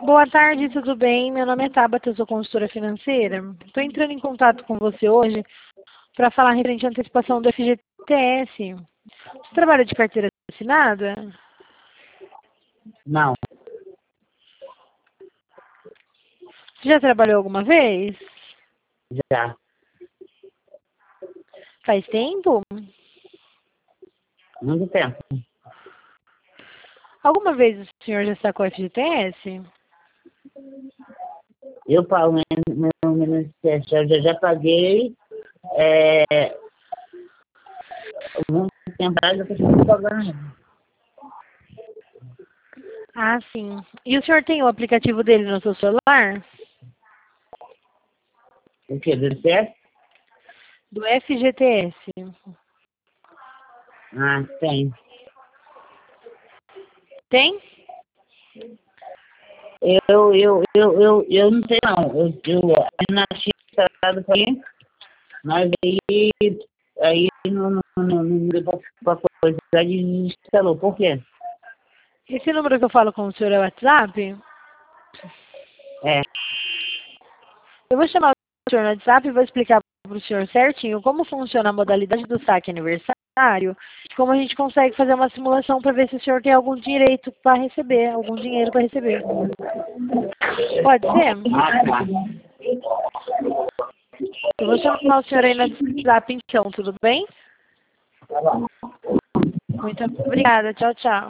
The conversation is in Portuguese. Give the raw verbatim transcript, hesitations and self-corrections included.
Boa tarde, tudo bem? Meu nome é Tabata, eu sou consultora financeira. Estou entrando em contato com você hoje para falar referente à antecipação do F G T S. Você trabalha de carteira assinada? Não, Você já trabalhou alguma vez? já. Faz tempo? Muito tempo. Alguma vez o senhor já sacou F G T S? Eu pago meu meu eu já, já paguei. É, muito tempo atrás eu estou pagando. Ah, sim. E o senhor tem o aplicativo dele no seu celular? O quê? Do C S? Do F G T S? Ah, tem. Tem? Eu, eu, eu, eu, eu não sei não. Eu, eu, eu nasci estrada para aí, mas aí, aí não, não, não, não deu pra coisa, desinstalou. Por quê? Esse número que eu falo com o senhor é o WhatsApp? É, Eu vou chamar o senhor no WhatsApp e vou explicar para o senhor certinho como funciona a modalidade do saque aniversário e como a gente consegue fazer uma simulação para ver se o senhor tem algum direito para receber, algum dinheiro para receber. Pode ser? ah, tá. Eu vou chamar o senhor aí no WhatsApp então, tudo bem? Tá bom. Muito obrigada. Tchau, tchau.